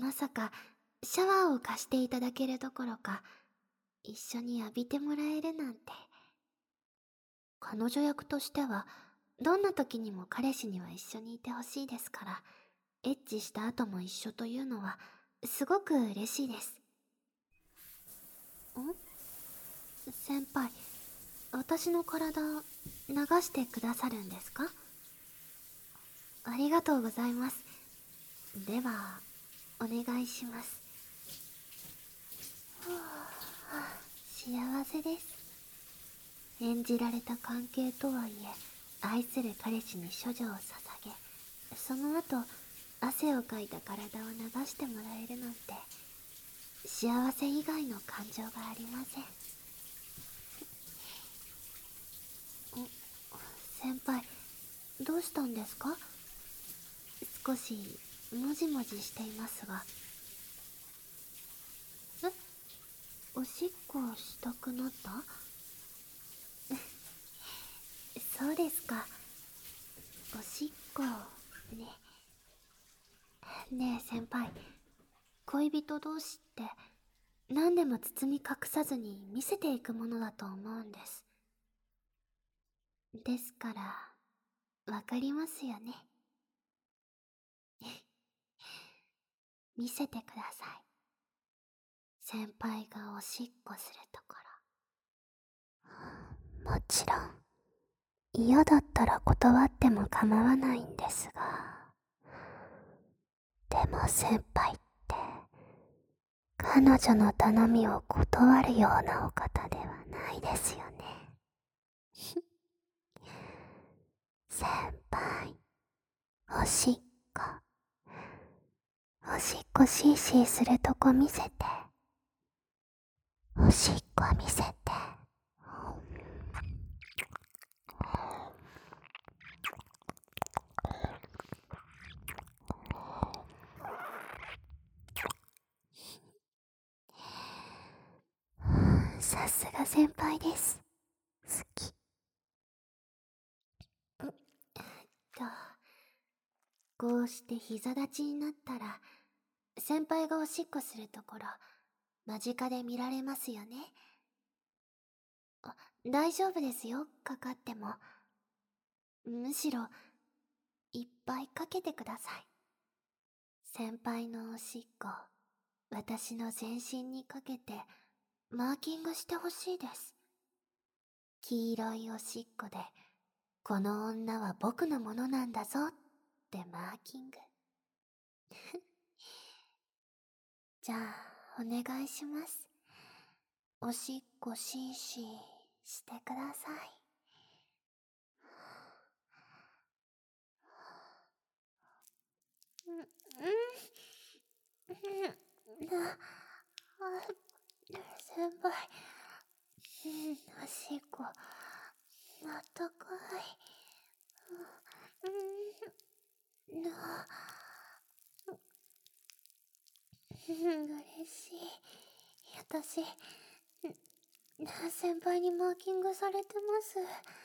まさかシャワーを貸していただけるどころか、一緒に浴びてもらえるなんて。彼女役としては、どんな時にも彼氏には一緒にいてほしいですから、エッチした後も一緒というのは、すごく嬉しいです。先輩、私の体、流してくださるんですか？ありがとうございます。では、お願いします。幸せです。演じられた関係とはいえ、愛する彼氏に処女を捧げ、その後、汗をかいた体を流してもらえるなんて、幸せ以外の感情がありません。先輩、どうしたんですか？少しもじもじしていますが。おしっこしたくなった？そうですか。おしっこね。ねえ先輩、恋人同士って何でも包み隠さずに見せていくものだと思うんです。ですからわかりますよね。見せてください。先輩がおしっこするところ。もちろん嫌だったら断っても構わないんですが、でも先輩って彼女の頼みを断るようなお方ではないですよね。先輩、おしっこ、おしっこシーシーするとこ見せて、おしっこ見せて。さすが先輩です。好き。こうして膝立ちになったら、先輩がおしっこするところ、間近で見られますよね。大丈夫ですよ、かかっても。むしろ、いっぱいかけてください。先輩のおしっこ、私の全身にかけて、マーキングしてほしいです。黄色いおしっこで、この女は僕のものなんだぞってマーキング。じゃあ、お願いします。おしっこシーシーしてください。先輩、おしっこ、あったかい。嬉しい。私、先輩にマーキングされてます。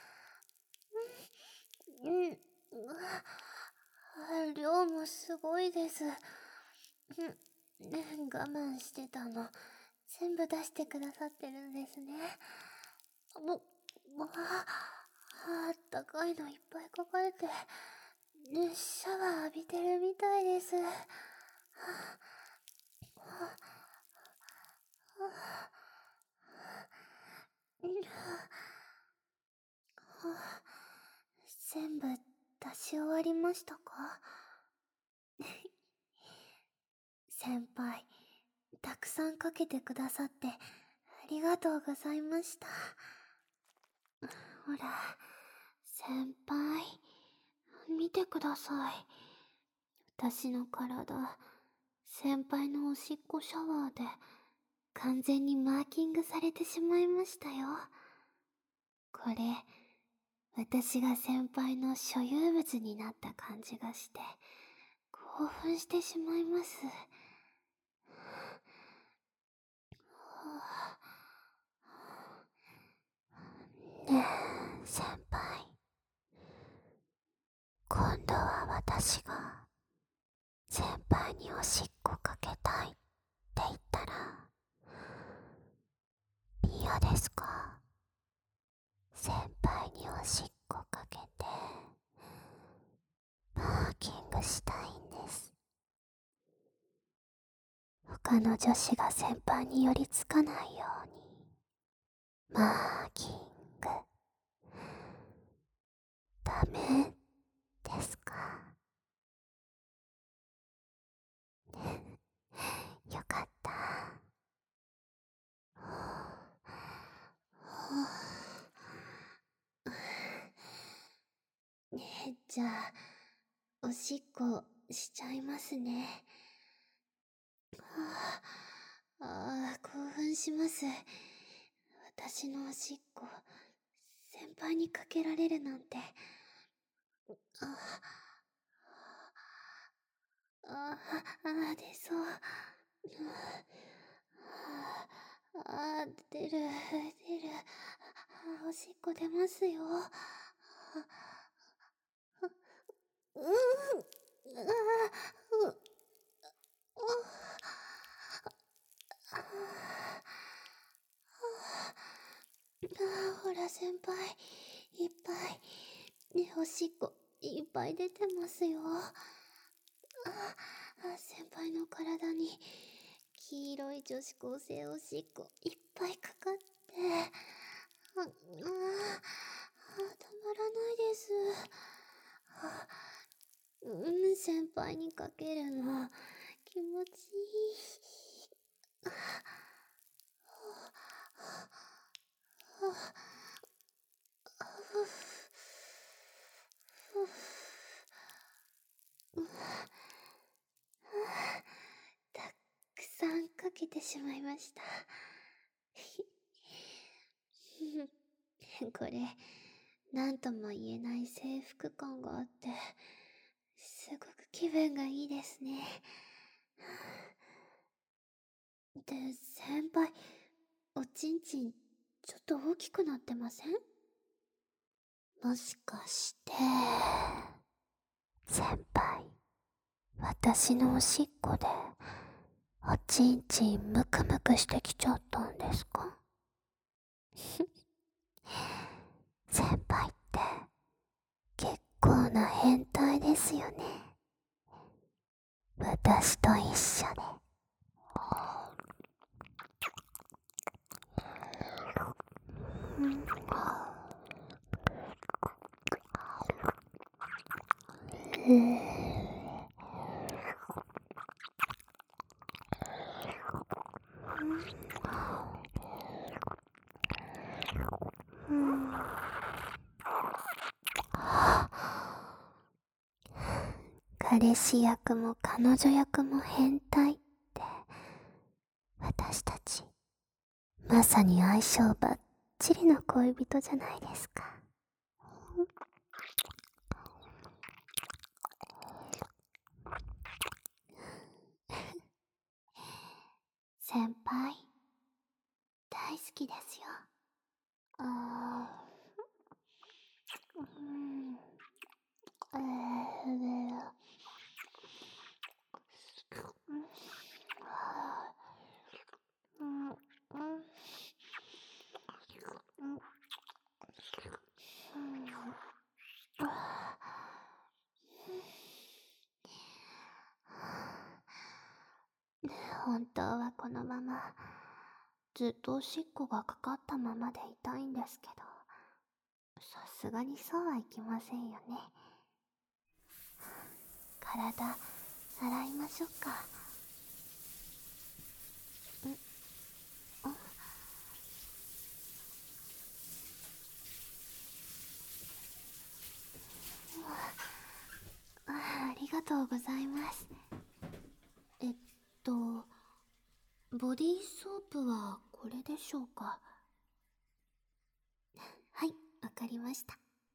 量もすごいです。我慢してたの。全部出してくださってるんですね。あったかいのいっぱいかかれて、シャワー浴びてるみたいです。全部出し終わりましたか？先輩、たくさんかけてくださってありがとうございました。ほら、先輩、見てください。私の体、先輩のおしっこシャワーで完全にマーキングされてしまいましたよ。これ、私が先輩の所有物になった感じがして、興奮してしまいます。ねえ、先輩。今度は私が先輩におしっこかけて他の女子が先輩に寄りつかないように。マーキング。ダメですか？よかった。じゃあ、おしっこしちゃいますね。興奮します。私のおしっこ、先輩にかけられるなんて。出そう。出る。おしっこ出ますよ。ほら先輩、いっぱい、ね、おしっこいっぱい出てますよ。先輩の体に黄色い女子高生おしっこいっぱいかかって、たまらないです。先輩にかけるの気持ちいい。たくさんかけてしまいました。これ、なんとも言えない征服感があって、すごく気分がいいですね。で、先輩、おちんちん、ちょっと大きくなってません？もしかして、先輩、私のおしっこで、おちんちんムクムクしてきちゃったんですか？先輩って結構な変態ですよね。私と一緒で。彼氏役も彼女役も変態って、私たちまさに相性バッチリの恋人じゃないですか。先輩、大好きですよ。本当はこのままずっとおしっこがかかったままでいたいんですけど、さすがにそうはいきませんよね。体洗いましょうか。ありがとうございます。ボディーソープはこれでしょうか？はい、わかりました。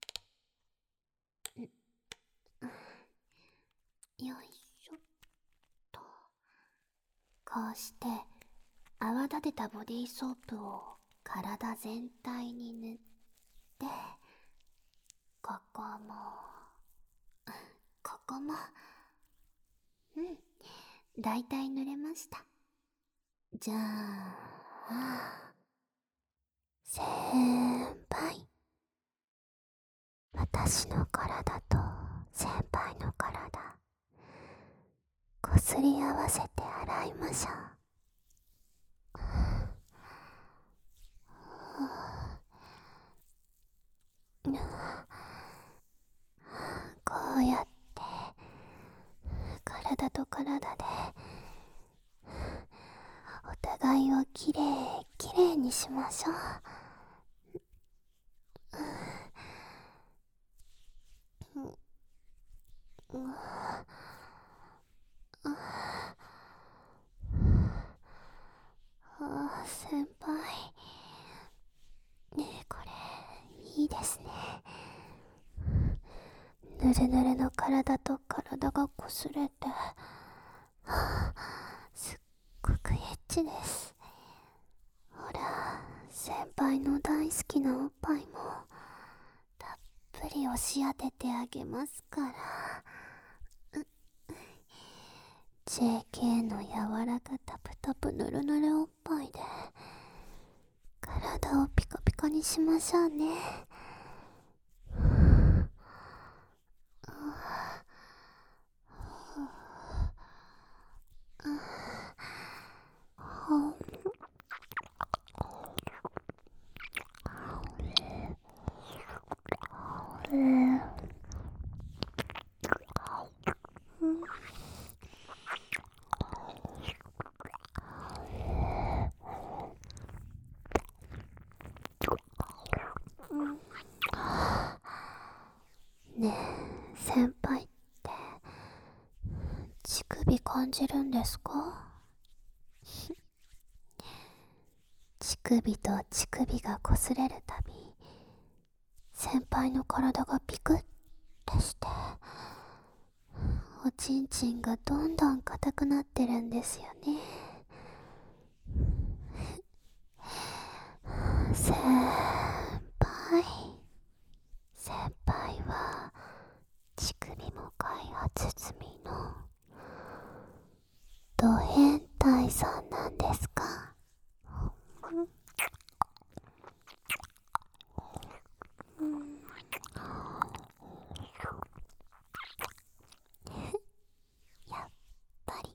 よいしょっと。こうして泡立てたボディーソープを体全体に塗って、ここもここも、だいたい塗れました。じゃあ、先輩、私の体と先輩の体、こすり合わせて洗いましょう。 と体でお互いをきれいにしましょう。先輩、これいいですね。ぬるぬるの体と体が擦れて、すっごくエッチです。ほら、先輩の大好きなおっぱいもたっぷり押し当ててあげますから。JK の柔らかタプタプぬるぬるおっぱいで体をピカピカにしましょうね。ねえ、先輩って乳首感じるんですか？乳首と乳首が擦れるたび、先輩の体がピクッてして、おちんちんがどんどん硬くなってるんですよね。先輩先輩は乳首も開発済みのド変態さんなんですか？やっぱり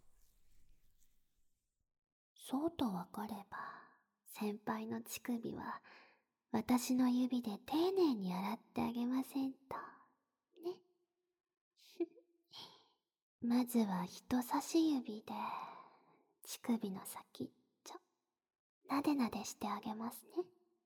そうとわかれば、先輩の乳首は私の指で丁寧に洗ってあげませんとね。まずは人差し指で乳首の先なでなでしてあげますね。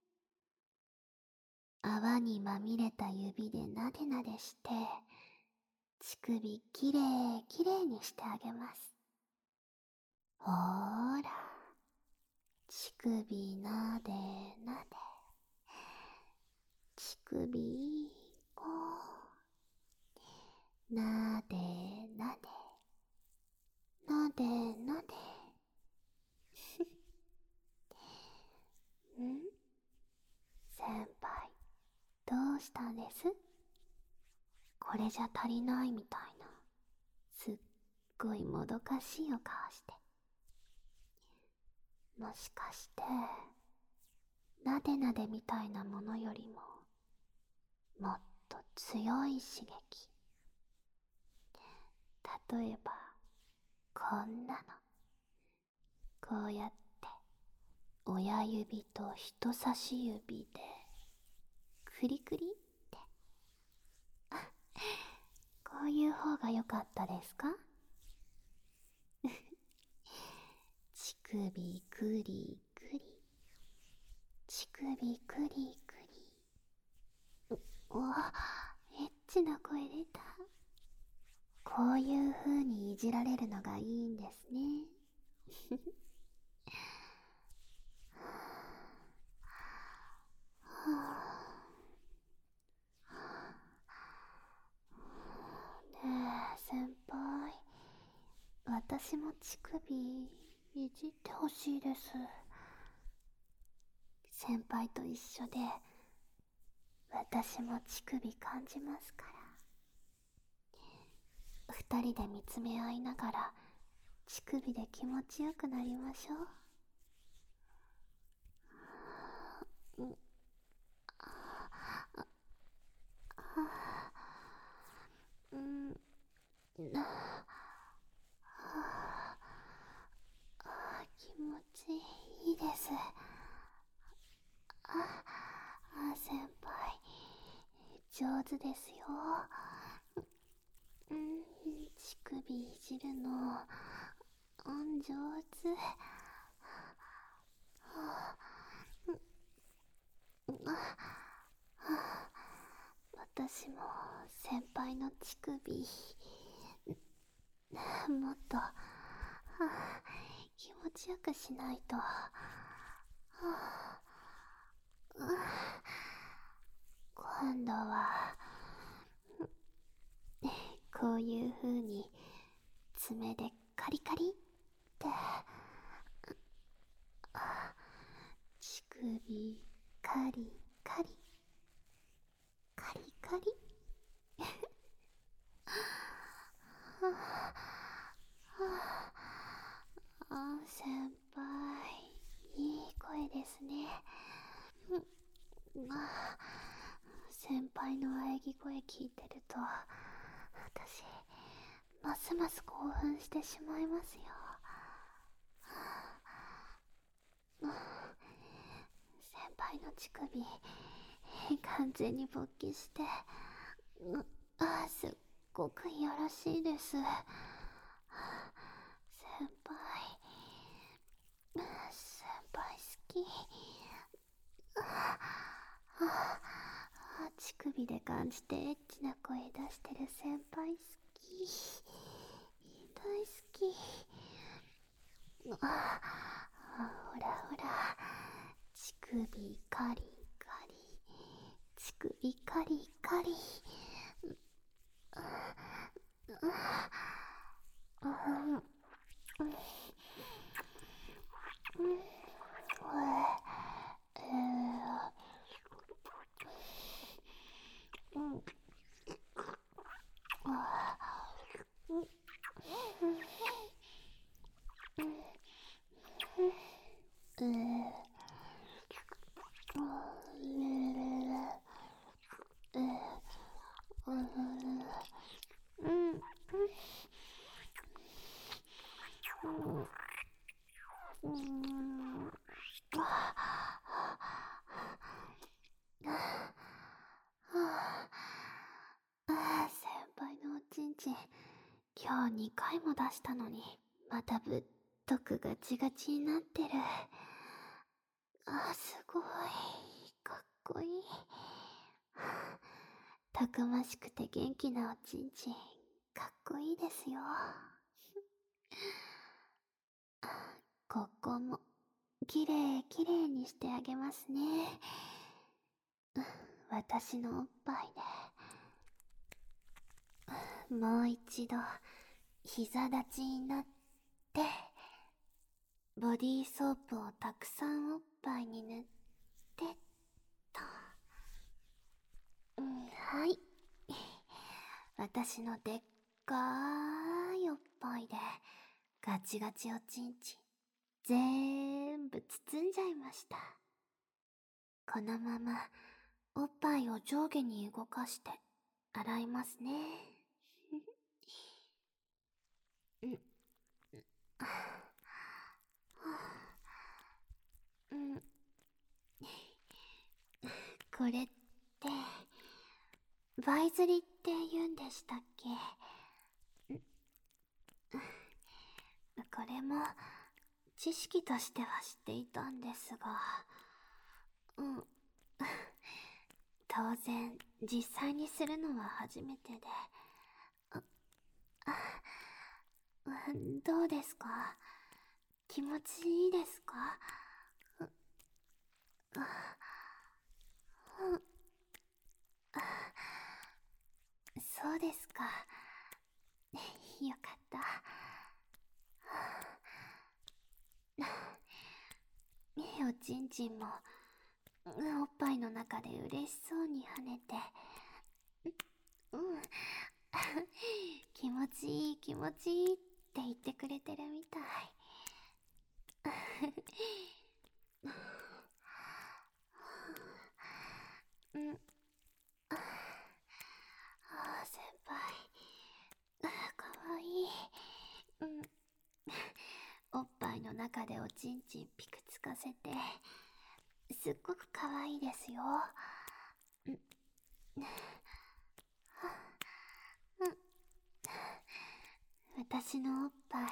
泡にまみれた指でなでなでして乳首きれいにしてあげます。ほーら、乳首なでなで、乳首をなでなでなでなでん？先輩、どうしたんです？これじゃ足りないみたいな、すっごいもどかしいお顔して。もしかしてなでなでみたいなものよりももっと強い刺激、例えばこんなの、こうやって親指と人差し指でクリクリって、こういう方が良かったですか？乳首クリクリ、乳首クリクリ。うわ、エッチな声出た。こういう風にいじられるのがいいんですね。ねえ先輩、私も乳首いじってほしいです。先輩と一緒で私も乳首感じますから。二人で見つめ合いながら乳首で気持ちよくなりましょう。気持ちいいです。先輩上手ですよ。乳首いじるの上手。私も先輩の乳首もっと気持ちよくしないと。今度はこういう風に爪でカリカリって乳首カリカリカリカリ先輩いい声ですね。先輩の喘ぎ声聞いてると私ますます興奮してしまいますよ。先輩の乳首完全に勃起してすっごくいやらしいです。先輩好き。乳首で感じてエッチな声出してる先輩好き。大好き。ほらほら、乳首カリカリ、乳首カリカリ。先輩のおちんちん今日2回も出したのにまたぶっとくガチガチになってる。すごいかっこいい。たくましくて元気なおちんちんかっこいいですよ。ここもきれいきれいにしてあげますね。私のおっぱいでもう一度膝立ちになってボディーソープをたくさんおっぱいに塗ってと。はい。私のでっかいおっぱいでガチガチおちんちん全部包んじゃいました。このままおっぱいを上下に動かして洗いますね。これってバイ釣りって言うんでしたっけ？これも知識としては知っていたんですが、当然実際にするのは初めてで。どうですか？気持ちいいですか？そうですか。よかった。おちんちんもおっぱいの中で嬉しそうに跳ねて、気持ちいい気持ちいいって言ってくれてるみたい。先輩かわいい。おっぱいの中でおちんちんピクつかせてすっごくかわいいですよ。 私のおっぱい、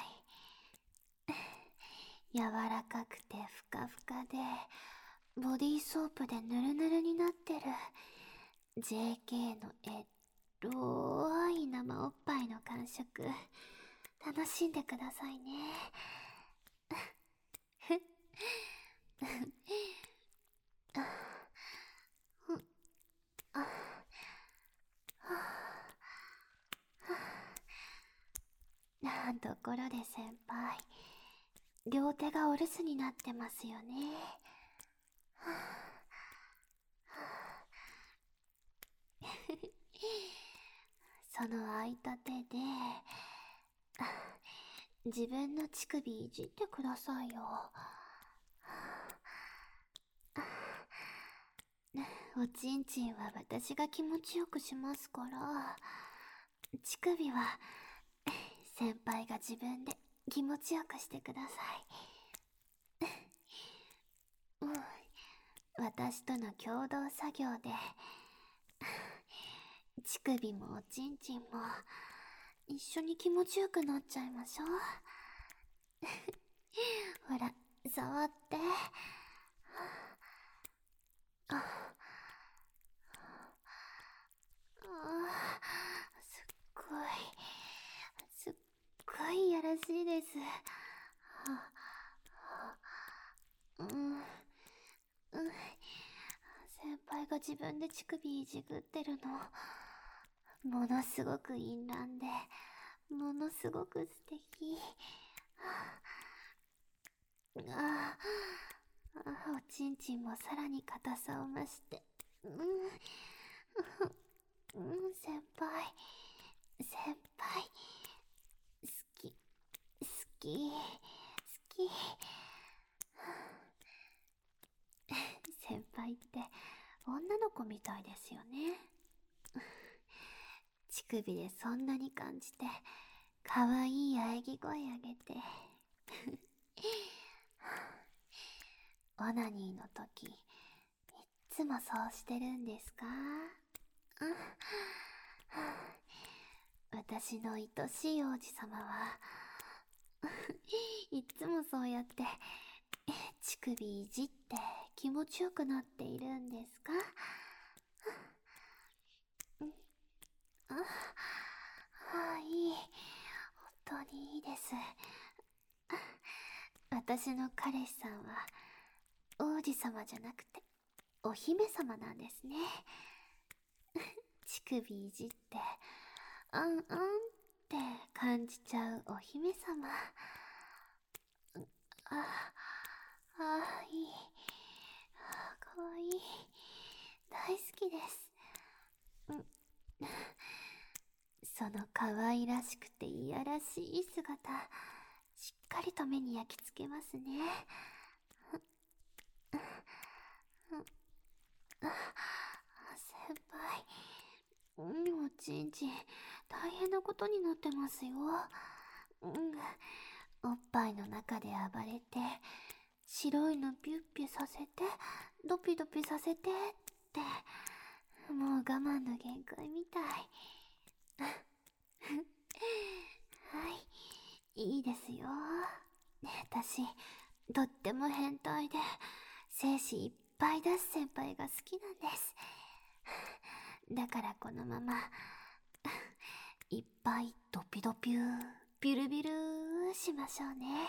柔らかくてふかふかで、ボディーソープでヌルヌルになってる JK のロい生おっぱいの感触、楽しんでくださいね。ところで先輩、両手がお留守になってますよね。その空いた手で自分の乳首いじってくださいよ。おちんちんは私が気持ちよくしますから、乳首は先輩が自分で気持ちよくしてください。私との共同作業で乳首もおちんちんも一緒に気持ちよくなっちゃいましょう。ほら、触って。すっごいいやらしいです。先輩が自分で乳首いじくってるの、ものすごく淫乱で、ものすごく素敵。おちんちんもさらに硬さを増して。先輩、先輩、好き、好き、好き。先輩って女の子みたいですよね。乳首でそんなに感じて、かわいい喘ぎ声あげて。オナニーの時、いっつもそうしてるんですか？私の愛しい王子様はいっつもそうやって乳首いじって気持ちよくなっているんですか？いい。本当にいいです。私の彼氏さんは王子様じゃなくてお姫様なんですね。乳首いじってって感じちゃうお姫様。いい。かわいい。大好きです。その可愛らしくていやらしい姿、しっかりと目に焼き付けますね。先輩、おちんちん大変なことになってますよ。おっぱいの中で暴れて、白いのピュッピュさせて、ドピドピさせてって、もう我慢の限界みたい。はい、いいですよ。私、とっても変態で、精子いっぱい出す先輩が好きなんです。だからこのまま、いっぱいドピドピュー、ビュルビュルしましょうね。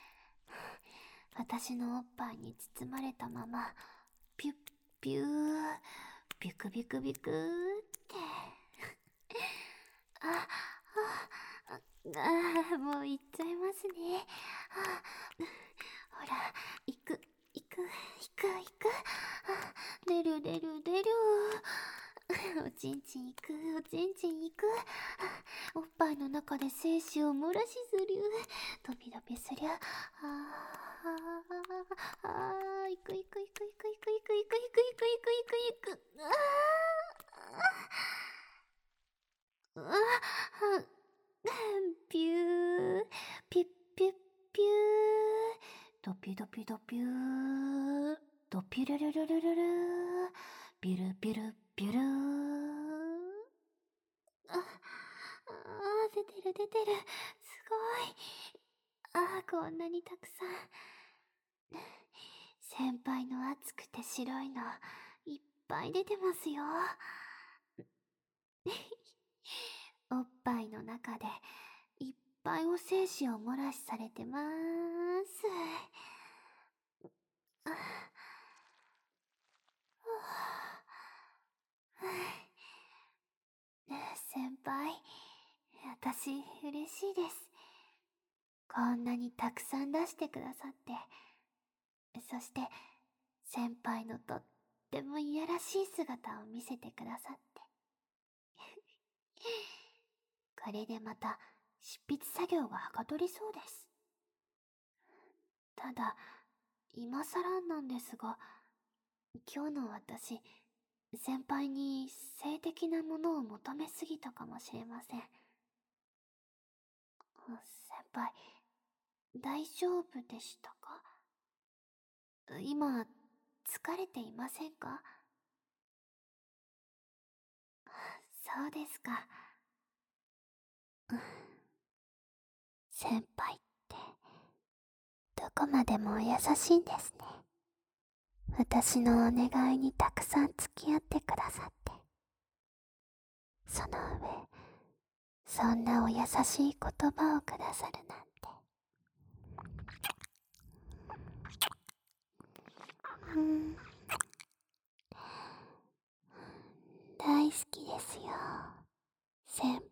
私のおっぱいに包まれたまま、ピュッピュー、ビュクビクビクって。もう行っちゃいますね。ほら、行く。出る。おちんちん行く。おっぱいの中で精子を漏らしする。ドピドピすりゃ。行く。ピュー、ピュッピュッピュー、ドピドピドピュー、ドピュルルルルルルー、ビュルビュルビュルー。出てる。 こんなにたくさん。先輩の熱くて白いの、いっぱい出てますよ。おっぱいの中で、いっぱいお精子を漏らしされてまーす。先輩、私嬉しいです。こんなにたくさん出してくださって。そして、先輩のとってもいやらしい姿を見せてくださって。これでまた執筆作業がはかどりそうです。ただ、今更なんですが、今日の私、先輩に性的なものを求めすぎたかもしれません。先輩、大丈夫でしたか？今、疲れていませんか？そうですか。先輩って、どこまでも優しいんですね。私のお願いにたくさん付き合ってくださって。その上、そんなお優しい言葉をくださるなんて。大好きですよ、先